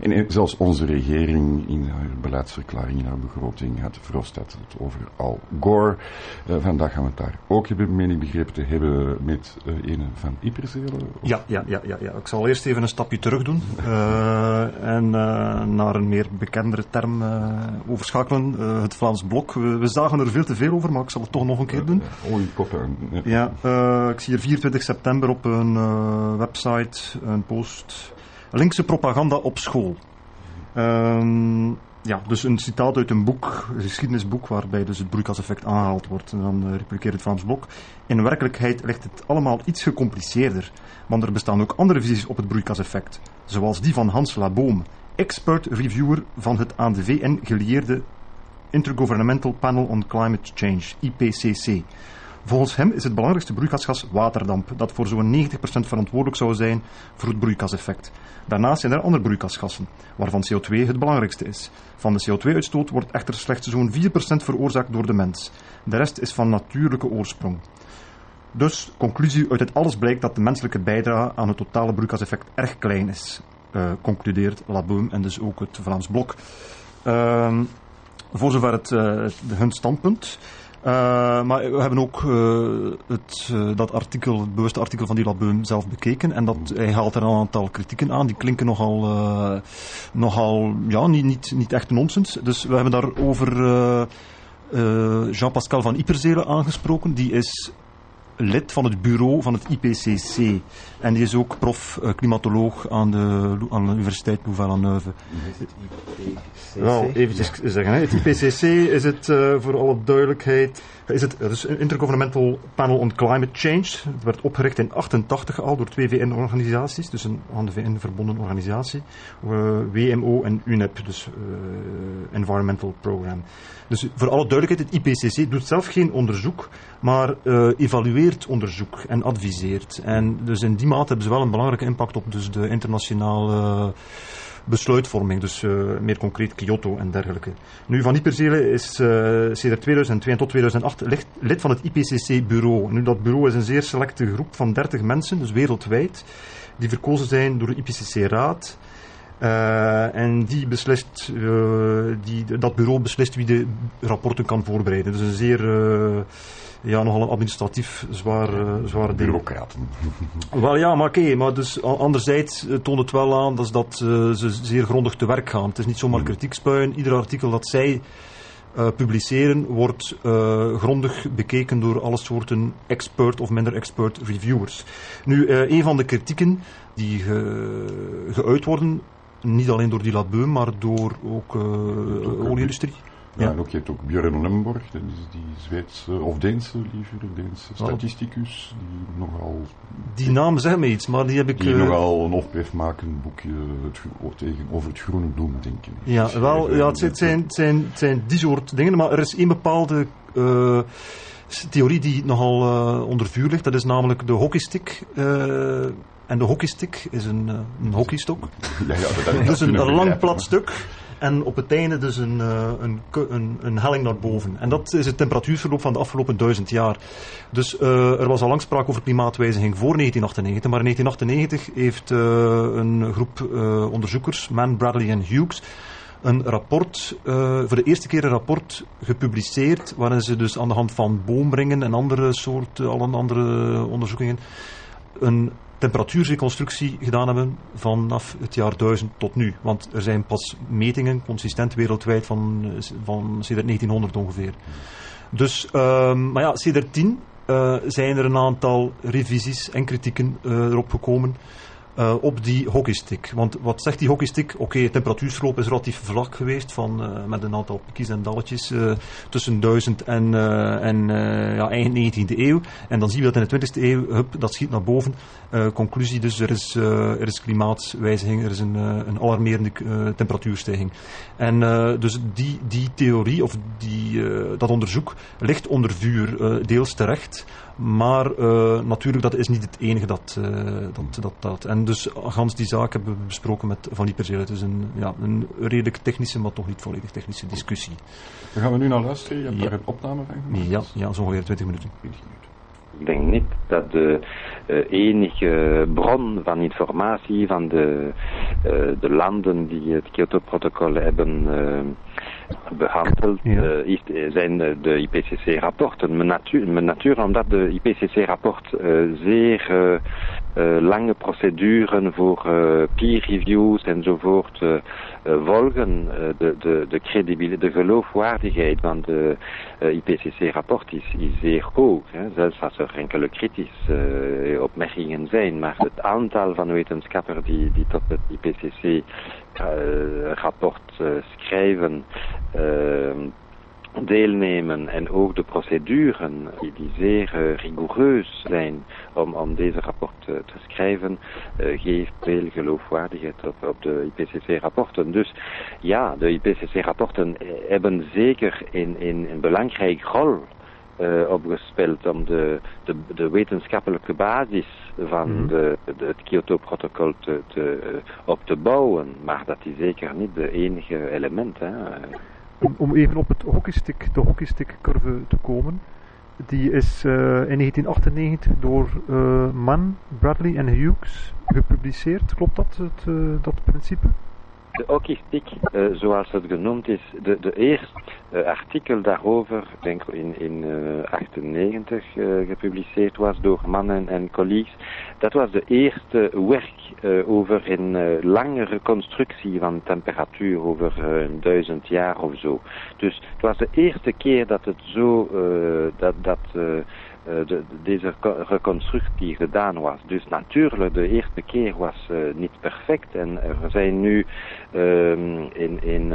En zelfs onze regering in haar beleidsverklaring, in haar begroting, had Verhofstadt het over Al Gore. Vandaag gaan we het daar ook hebben, meen ik begrepen te hebben, met een van Ieperzele. Ja. Ik zal eerst even een stapje terug doen en naar een meer bekendere term overschakelen. Het Vlaams Blok. We zagen er veel te veel over, maar ik zal het toch nog een keer doen. Ik zie hier 24 september op een website een post. Linkse propaganda op school. Dus een citaat uit een boek, een geschiedenisboek, waarbij dus het broeikaseffect aangehaald wordt. En dan repliceert het Vlaams Blok. In werkelijkheid ligt het allemaal iets gecompliceerder. Want er bestaan ook andere visies op het broeikaseffect. Zoals die van Hans Laboom, expert reviewer van het aan de VN gelieerde Intergovernmental Panel on Climate Change, IPCC. Volgens hem is het belangrijkste broeikasgas waterdamp, dat voor zo'n 90% verantwoordelijk zou zijn voor het broeikaseffect. Daarnaast zijn er andere broeikasgassen, waarvan CO2 het belangrijkste is. Van de CO2-uitstoot wordt echter slechts zo'n 4% veroorzaakt door de mens. De rest is van natuurlijke oorsprong. Dus, conclusie uit dit alles blijkt dat de menselijke bijdrage aan het totale broeikaseffect erg klein is, concludeert Laboom en dus ook het Vlaams Blok. Voor zover hun standpunt. Maar we hebben ook dat artikel, het bewuste artikel van die Laboom zelf bekeken. En hij haalt er een aantal kritieken aan. Die klinken nogal niet echt nonsens. Dus we hebben daarover Jean-Pascal van Ieperzele aangesproken. Die is lid van het bureau van het IPCC. En die is ook prof klimatoloog aan de Universiteit Louvain-la-Neuve. Wel, eventjes zeggen. Het IPCC is het, voor alle duidelijkheid, is het dus een Intergovernmental Panel on Climate Change. Het werd opgericht in 1988 al door 2 VN-organisaties, dus een aan de VN verbonden organisatie. WMO en UNEP, dus Environmental Program. Dus voor alle duidelijkheid, het IPCC doet zelf geen onderzoek, maar evalueert onderzoek en adviseert. En dus in die mate hebben ze wel een belangrijke impact op dus de internationale besluitvorming, dus meer concreet Kyoto en dergelijke. Nu, Van Ieperzele is sedert 2002 tot 2008 lid van het IPCC-bureau. Nu, dat bureau is een zeer selecte groep van 30 mensen, dus wereldwijd, die verkozen zijn door de IPCC-raad. En die beslist, dat bureau beslist wie de rapporten kan voorbereiden. Dus een zeer, nogal een administratief zware ding. Bureaucraten. Wel ja, maar oké, maar dus anderzijds toont het wel aan dat ze zeer grondig te werk gaan. Het is niet zomaar kritiek spuien. Ieder artikel dat zij publiceren wordt grondig bekeken door alle soorten expert of minder expert reviewers. Nu, een van de kritieken die geuit worden, niet alleen door die Laboom, maar door ook de olieindustrie. Ja, en ook, je hebt ook Björn Lemborg, dat is die Zweedse, of Deense statisticus, die nogal... Die naam zegt mij iets, maar die heb ik... Die nogal een ophef maken, een boekje over het groene bloem, denk ik. Ja, wel, ja, het zijn die soort dingen, maar er is één bepaalde theorie die nogal onder vuur ligt, dat is namelijk de hockeystick. En de hockeystick is een hockeystok. Ja, dus een lang plat stuk. En op het einde dus een helling naar boven. En dat is het temperatuurverloop van de afgelopen 1000 jaar. Dus er was al lang sprake over klimaatwijziging voor 1998. Maar in 1998 heeft een groep onderzoekers, Mann, Bradley en Hughes, een rapport, voor de eerste keer een rapport gepubliceerd, waarin ze dus aan de hand van boomringen en alle andere onderzoekingen een temperatuurreconstructie gedaan hebben vanaf het jaar 1000 tot nu. Want er zijn pas metingen consistent wereldwijd van sedert 1900 ongeveer. Dus, maar ja, sedert 10 zijn er een aantal revisies en kritieken erop gekomen op die hockeystick. Want wat zegt die hockeystick? Oké, het temperatuurverloop is relatief vlak geweest, met een aantal piekjes en dalletjes tussen 1000 en eind 19e eeuw. En dan zien we dat in de 20e eeuw, dat schiet naar boven. Conclusie dus, er is klimaatwijziging, er is een alarmerende temperatuurstijging. En dus die theorie, of dat onderzoek, ligt onder vuur, deels terecht. Maar natuurlijk, dat is niet het enige dat. En dus gans die zaak hebben we besproken met Van Ieperzele. Het is een redelijk technische, maar toch niet volledig technische discussie. Dan gaan we nu naar luisteren. Je hebt daar een opname van gemaakt? Ja, zo ongeveer 20 minuten. 20 minuten. Ik denk niet dat de enige bron van informatie van de landen die het Kyoto-protocol hebben behandeld, zijn de IPCC-rapporten. Met natuur omdat de IPCC-rapport zeer lange procedures voor peer reviews enzovoort volgen. De geloofwaardigheid van de IPCC-rapport is zeer hoog. Zelfs als er enkele kritische opmerkingen zijn, maar het aantal van wetenschappers die tot het IPCC-rapport schrijven, deelnemen en ook de procedures die zeer rigoureus zijn om deze rapport te schrijven, geeft veel geloofwaardigheid op de IPCC-rapporten. Dus ja, de IPCC-rapporten hebben zeker een belangrijke rol opgespeeld om de wetenschappelijke basis van het Kyoto-protocol op te bouwen. Maar dat is zeker niet de enige element. Hè. Om even op de hockeystick-curve te komen. Die is in 1998 door Mann, Bradley en Hughes gepubliceerd. Klopt dat principe? De hockeystick, zoals het genoemd is, de eerste artikel daarover, denk ik in 1998 gepubliceerd was door Mann en collega's. Dat was de eerste werk over een lange reconstructie van temperatuur over 1000 jaar of zo. Dus het was de eerste keer dat het zo, deze reconstructie gedaan was. Dus natuurlijk, de eerste keer was niet perfect en er zijn nu in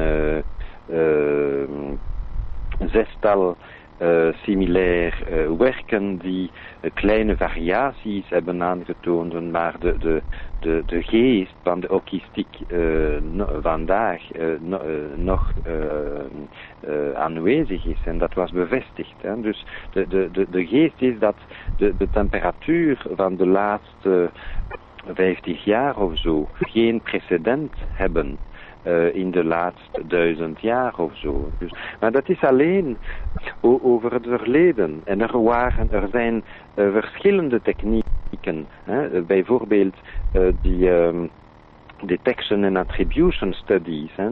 zestal similair werken die kleine variaties hebben aangetoond, maar de geest van de hockeystick vandaag nog aanwezig is en dat was bevestigd. Hè. Dus de geest is dat de temperatuur van de laatste 50 jaar of zo geen precedent hebben in de laatste 1000 jaar of zo. Dus, maar dat is alleen over het verleden. En er zijn verschillende technieken. Hè? Bijvoorbeeld die detection and attribution studies. Hè?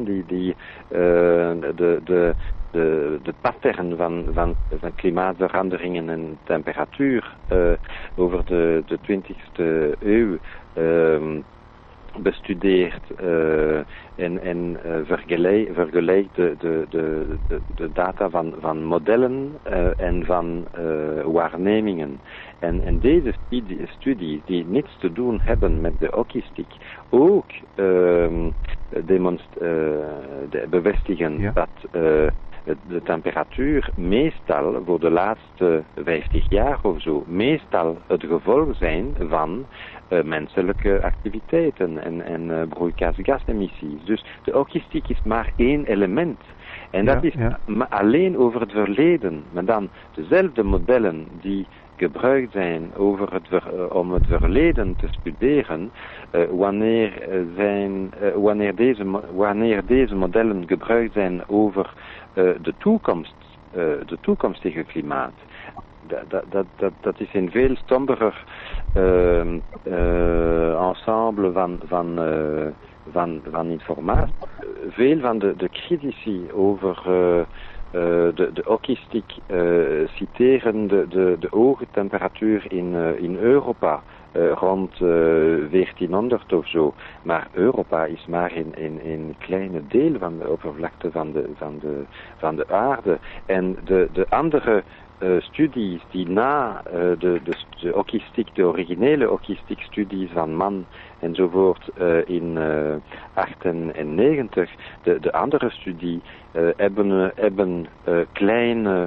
De pattern van klimaatveranderingen en temperatuur over de 20e eeuw bestudeert en vergelijkt de data van modellen en van waarnemingen. En deze studies die niets te doen hebben met de hockeystick ook bevestigen dat de temperatuur meestal voor de laatste 50 jaar of zo meestal het gevolg zijn van menselijke activiteiten en broeikasgasemissies. Dus de hockeystick is maar één element. En dat is alleen over het verleden. Maar dan dezelfde modellen die gebruikt zijn om het verleden te studeren, wanneer deze modellen gebruikt zijn over de toekomstige klimaat. Dat is een veel somberer ensemble van informatie. Veel van de critici over de hockeystick citeren de hoge temperatuur in Europa rond 1400 of zo. Maar Europa is maar een kleine deel van de oppervlakte van de aarde. En de andere studies die na de hockeystick, de originele hockeystick studies van Mann enzovoort in 98, de andere studie hebben kleine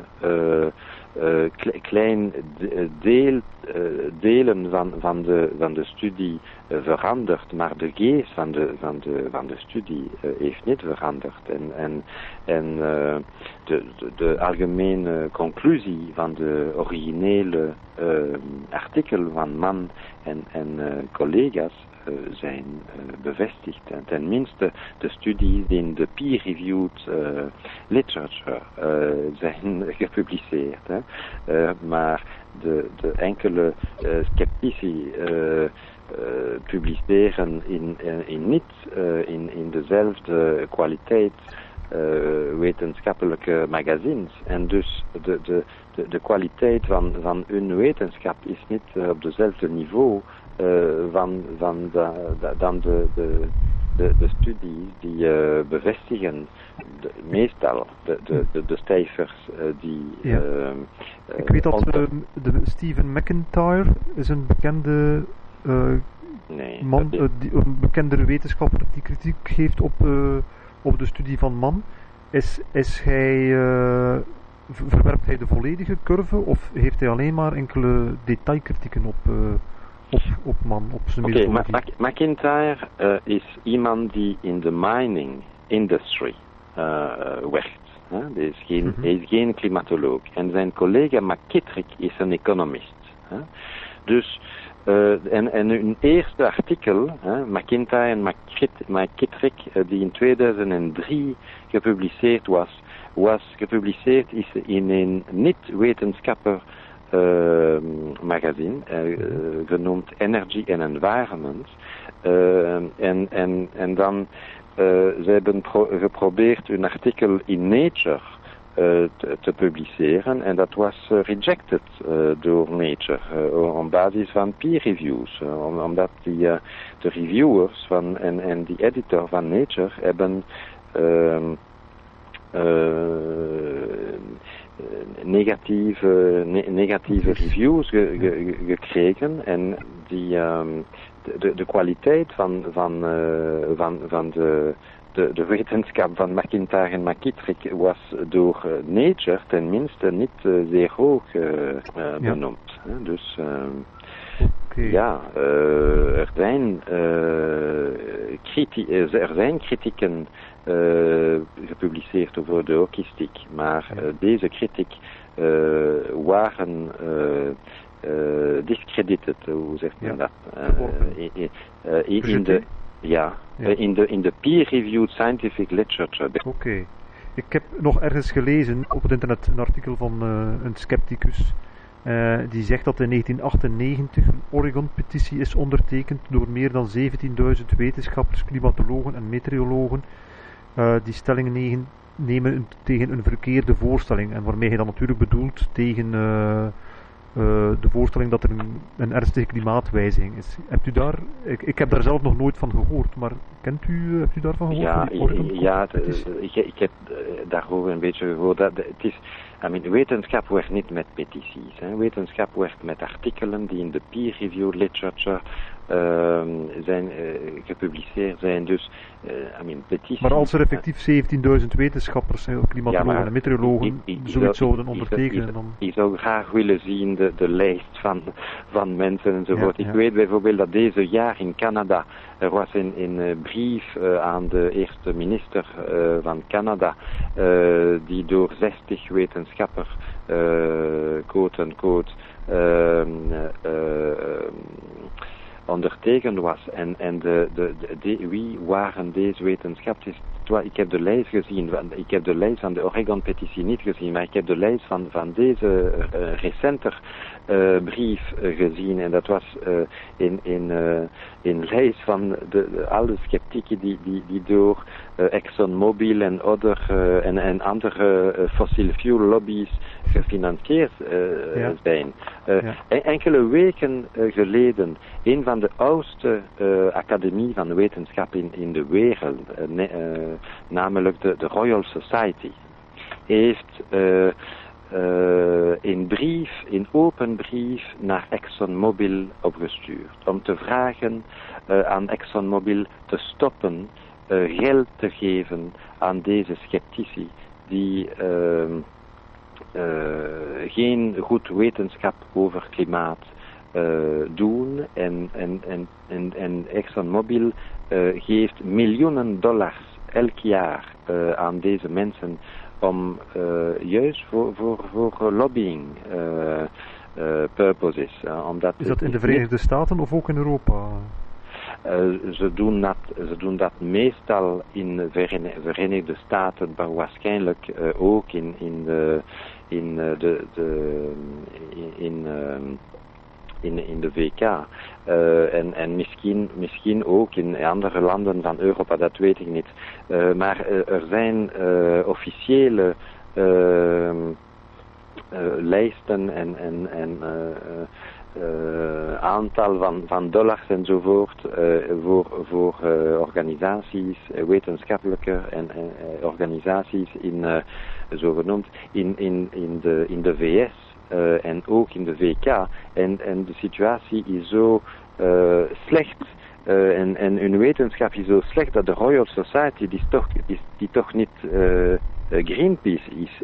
delen van de studie veranderd, maar de geest van de studie heeft niet veranderd. En de algemene conclusie van de originele artikel van Mann en collega's zijn bevestigd. En tenminste de studies in de peer-reviewed literature zijn gepubliceerd. Maar de enkele sceptici publiceren in dezelfde kwaliteit wetenschappelijke magazines. En dus de kwaliteit van hun wetenschap is niet op dezelfde niveau dan de studies die bevestigen meestal de cijfers die... Ja. Ik weet dat de Stephen McIntyre is een bekende man, een bekende wetenschapper die kritiek geeft op de studie van Mann. Verwerpt hij de volledige curve of heeft hij alleen maar enkele detailkritieken op Mann, op zijn methodologie? McIntyre is iemand die in de mining industry werkt. Hij is geen klimatoloog. En zijn collega McKittrick is een economist. Dus en hun eerste artikel, McIntyre en McKittrick, die in 2003 gepubliceerd was gepubliceerd in een niet-wetenschapper magazine, genoemd Energy and Environment. En dan ze hebben geprobeerd een artikel in Nature te publiceren en dat was rejected door Nature op basis van peer reviews, omdat de reviewers en die editor van Nature hebben negatieve reviews gekregen en de kwaliteit van de wetenschap van McIntyre en McKittrick was door Nature tenminste niet zeer hoog benoemd. Dus er zijn kritieken gepubliceerd over de hockeystick, maar deze kritiek waren discredited, hoe zegt men dat? In de peer-reviewed scientific literature. Oké. Ik heb nog ergens gelezen op het internet een artikel van een scepticus. Die zegt dat in 1998 een Oregon-petitie is ondertekend door meer dan 17.000 wetenschappers, klimatologen en meteorologen. Die stellingen nemen tegen een verkeerde voorstelling. En waarmee hij dan natuurlijk bedoelt tegen de voorstelling dat er een ernstige klimaatwijziging is. Hebt u daar, ik heb daar zelf nog nooit van gehoord, maar hebt u daarvan gehoord? Ik heb daarover een beetje gehoord. Wetenschap werkt niet met petities. Wetenschap werkt met artikelen die in de peer-reviewed literature zijn gepubliceerd zijn. Dus, petities... Maar als er effectief 17.000 wetenschappers, klimatologen en meteorologen zoiets zouden ondertekenen, dan... Ik zou graag willen zien de lijst van mensen enzovoort. Ik weet bijvoorbeeld dat deze jaar in Canada er was een brief aan de eerste minister van Canada die door 60 wetenschappers quote-unquote ondertekend was. En wie waren deze wetenschappers? Ik heb de lijst gezien, ik heb de lijst van de Oregon-petitie niet gezien, maar ik heb de lijst van deze recenter brief gezien en dat was in lijst van alle sceptieken die door ExxonMobil en andere fossil fuel lobby's gefinancierd zijn. Enkele weken geleden, een van de oudste academie van wetenschap in de wereld, namelijk de Royal Society, heeft een open brief naar ExxonMobil opgestuurd om te vragen aan ExxonMobil te stoppen geld te geven aan deze sceptici die geen goed wetenschap over klimaat doen en ExxonMobil geeft miljoenen dollars elk jaar aan deze mensen om juist voor lobbying purposes. Is dat in de Verenigde Staten of ook in Europa? Ze doen dat meestal in de Verenigde Staten, maar waarschijnlijk ook in de VK en misschien ook in andere landen van Europa, dat weet ik niet. Maar er zijn officiële lijsten en aantal van dollars enzovoort voor organisaties, wetenschappelijke en organisaties zogenoemd in de VS en ook in de VK. En de situatie is zo slecht en hun wetenschap is zo slecht dat de Royal Society die toch niet Greenpeace is.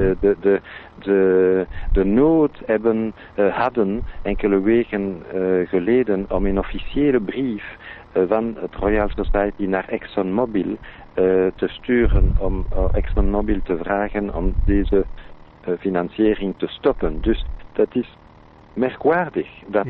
De nood hadden enkele weken geleden om een officiële brief van het Royal Society naar ExxonMobil te sturen om ExxonMobil te vragen om deze financiering te stoppen. Dus dat is merkwaardig dat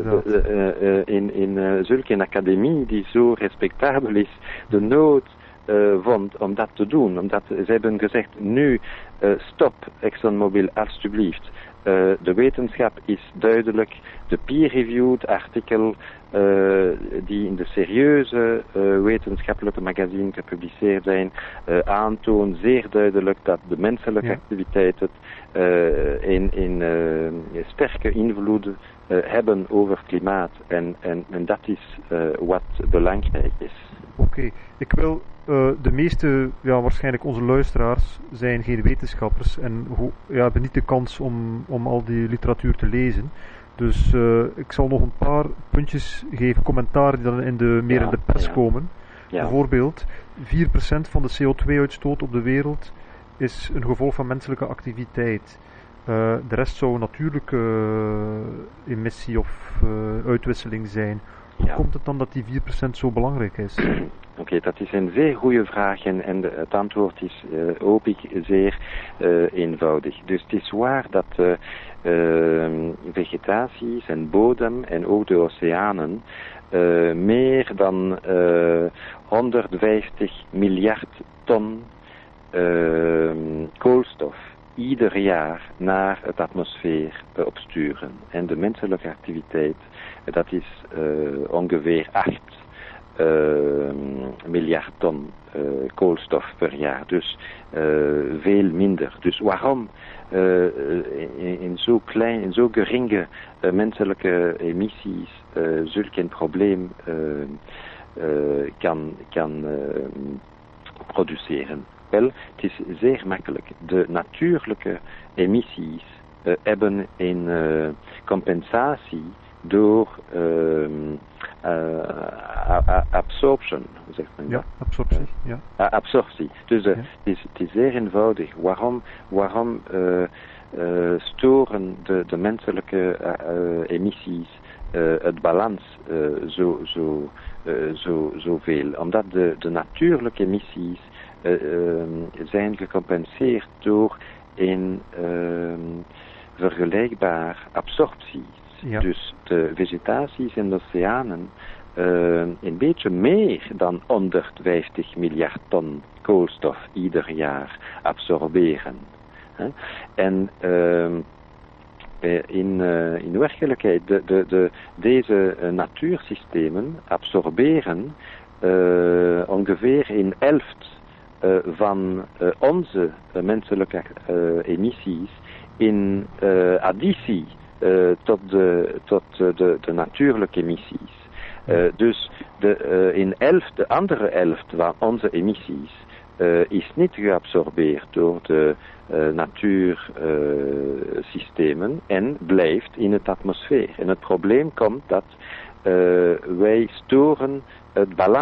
in zulke een academie die zo respectabel is, de nood vond om dat te doen. Omdat ze hebben gezegd, nu stop ExxonMobil alstublieft. De wetenschap is duidelijk. De peer-reviewed artikel die in de serieuze wetenschappelijke magazine gepubliceerd zijn, aantoont zeer duidelijk dat de menselijke activiteiten een sterke invloed hebben over klimaat. En dat is wat belangrijk is. Oké. Ik wil de meeste, waarschijnlijk onze luisteraars, zijn geen wetenschappers en hebben niet de kans om al die literatuur te lezen. Dus ik zal nog een paar puntjes geven, commentaar die dan meer in de pers komen. Ja. Bijvoorbeeld, 4% van de CO2-uitstoot op de wereld is een gevolg van menselijke activiteit. De rest zou natuurlijke emissie of uitwisseling zijn. Hoe komt het dan dat die 4% zo belangrijk is? Oké, dat is een zeer goede vraag en het antwoord is, hoop ik, zeer eenvoudig. Dus het is waar dat vegetaties en bodem en ook de oceanen meer dan 150 miljard ton koolstof ieder jaar naar het atmosfeer opsturen. En de menselijke activiteit, dat is ongeveer 8 miljard ton koolstof per jaar. Dus veel minder. Dus waarom in zo geringe menselijke emissies zulk een probleem kan produceren? Wel, het is zeer makkelijk. De natuurlijke emissies hebben een compensatie door absorption, hoe zegt men dat? Ja, absorptie. Ja. Absorptie. Dus het is zeer eenvoudig. Waarom storen de menselijke emissies het balans zoveel? Omdat de natuurlijke emissies zijn gecompenseerd door een vergelijkbaar absorptie. Ja. Dus de vegetaties en de oceanen een beetje meer dan 150 miljard ton koolstof ieder jaar absorberen. En in werkelijkheid, deze natuursystemen absorberen ongeveer een helft van onze menselijke emissies in additie tot de natuurlijke emissies. Dus de andere helft van onze emissies is niet geabsorbeerd door de natuursystemen en blijft in het atmosfeer. En het probleem komt dat wij storen het balans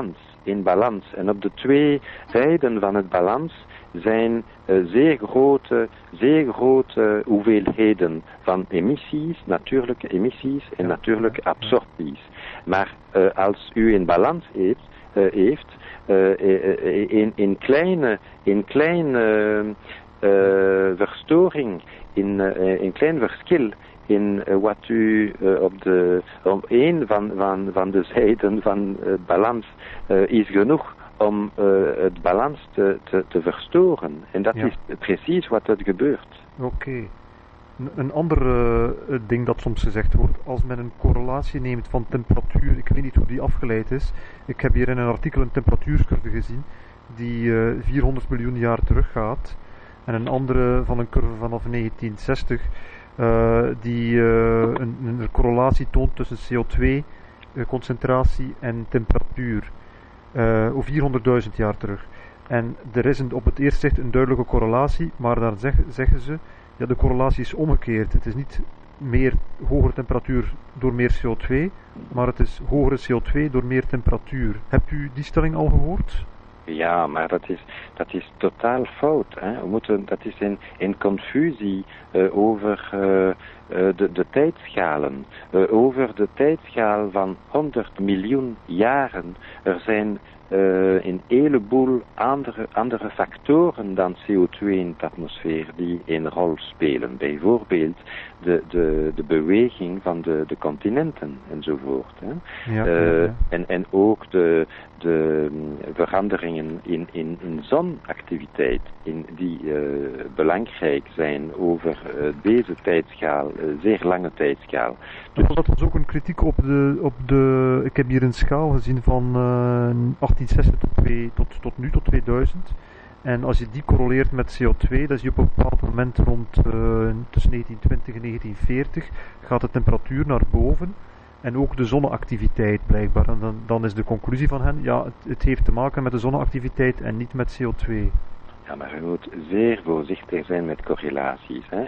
in balans. En op de twee zijden van het balans zijn zeer grote hoeveelheden van emissies, natuurlijke emissies en natuurlijke absorpties. Maar als u een balans heeft in kleine verstoring, in klein verschil in wat u op een van de zijden van het balans is genoeg om het balans te verstoren. En dat is precies wat er gebeurt. Oké. Een ander ding dat soms gezegd wordt, als men een correlatie neemt van temperatuur, ik weet niet hoe die afgeleid is. Ik heb hier in een artikel een temperatuurcurve gezien die 400 miljoen jaar teruggaat. En een andere van een curve vanaf 1960 die een correlatie toont tussen CO2-concentratie en temperatuur. 400.000 jaar terug. En er is op het eerste zicht een duidelijke correlatie, maar daar zeggen ze, ja, de correlatie is omgekeerd. Het is niet meer hogere temperatuur door meer CO2, maar het is hogere CO2 door meer temperatuur. Hebt u die stelling al gehoord? Ja, maar dat is totaal fout. Hè? Dat is een confusie over de tijdschalen. Over de tijdschaal van 100 miljoen jaren. Er zijn een heleboel andere factoren dan CO2 in de atmosfeer die een rol spelen. Bijvoorbeeld de beweging van de continenten enzovoort. Hè? Ja. En ook de veranderingen in zonactiviteit die belangrijk zijn over deze tijdschaal, zeer lange tijdschaal. Dus dat was ook een kritiek op de ik heb hier een schaal gezien van 1860 tot nu, tot 2000. En als je die correleert met CO2, dat is je op een bepaald moment rond tussen 1920 en 1940, gaat de temperatuur naar boven. En ook de zonneactiviteit blijkbaar. En dan is de conclusie van hen, ja, het heeft te maken met de zonneactiviteit en niet met CO2. Ja, maar je moet zeer voorzichtig zijn met correlaties. Hè?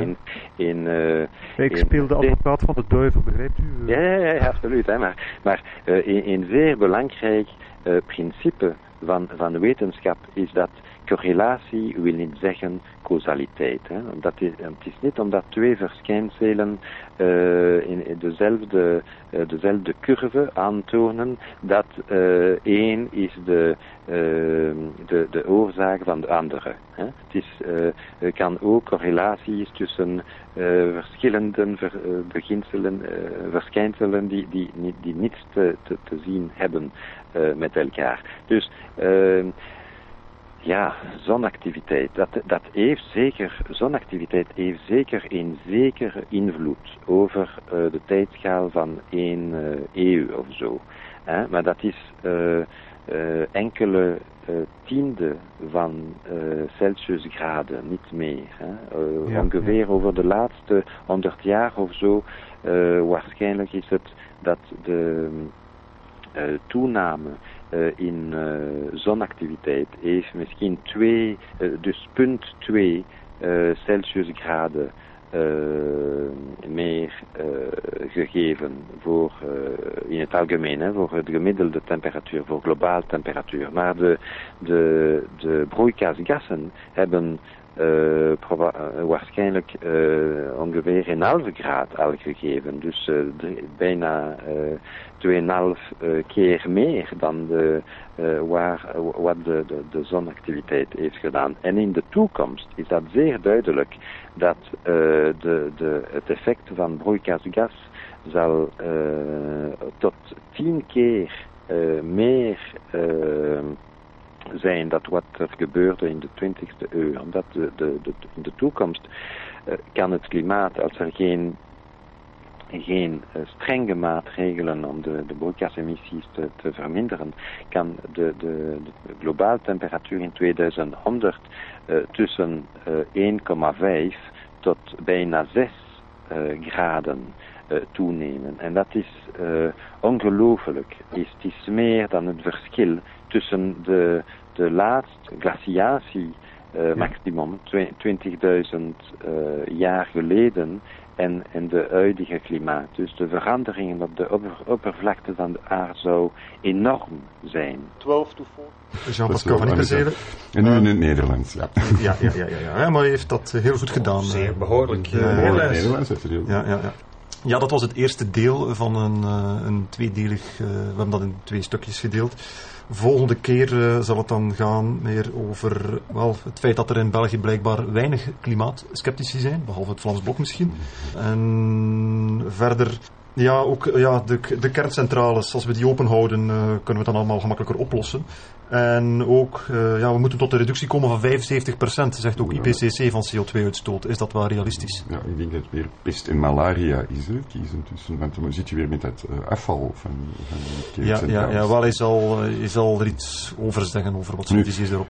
Ik speel de advocaat van de duivel, begrijpt u? Ja, absoluut. Hè? Maar een zeer belangrijk principe van wetenschap is dat correlatie wil niet zeggen causaliteit. Hè? Het is niet omdat twee verschijnselen in dezelfde curve aantonen dat één is de oorzaak van de andere. Hè? Er kan ook correlaties tussen verschillende verschijnselen die niets te zien hebben met elkaar. Dus ja, zonactiviteit. Zonactiviteit heeft zeker een zekere invloed over de tijdschaal van 1 eeuw of zo. Maar dat is enkele tiende van Celsiusgraden, niet meer. Ongeveer over de laatste 100 jaar of zo. Waarschijnlijk is het dat de toename in zonactiviteit heeft misschien 0,2 Celsiusgraden meer gegeven voor in het algemeen, voor de gemiddelde temperatuur, voor globaal temperatuur. Maar de broeikasgassen hebben waarschijnlijk ongeveer 1,5 graad al gegeven. Dus bijna 2,5 keer meer dan wat de zonactiviteit heeft gedaan. En in de toekomst is dat zeer duidelijk dat het effect van broeikasgas zal tot 10 keer meer zijn dat wat er gebeurde in de 20e eeuw. Omdat in de toekomst kan het klimaat, als er geen strenge maatregelen om de broeikasemissies te verminderen, kan de globale temperatuur in 2100 tussen 1,5 tot bijna 6 graden toenemen. En dat is ongelooflijk. Het is meer dan het verschil tussen de laatste glaciatie maximum 20.000 jaar geleden en de huidige klimaat. Dus de veranderingen op de oppervlakte van de aarde zou enorm zijn. 12 to 4. Jean-Pascal van Ipperzele. En nu in het Nederlands, ja. Ja, maar hij heeft dat heel goed gedaan. Zeer behoorlijk. Nederlands, even Ja. Ja, dat was het eerste deel van een tweedelig... we hebben dat in 2 stukjes gedeeld. Volgende keer zal het dan gaan meer over het feit dat er in België blijkbaar weinig klimaatskeptici zijn, behalve het Vlaams Blok misschien. En verder... Ja, ook de kerncentrales, als we die open houden, kunnen we dan allemaal gemakkelijker oplossen. En ook, we moeten tot de reductie komen van 75%, zegt ook IPCC, van CO2-uitstoot. Is dat wel realistisch? Ja, ik denk dat het weer pest en malaria is, kiezen tussen. Want dan zit je weer met dat afval van de kerncentrales. Wel, hij zal er iets over zeggen, over wat zijn visie is erop.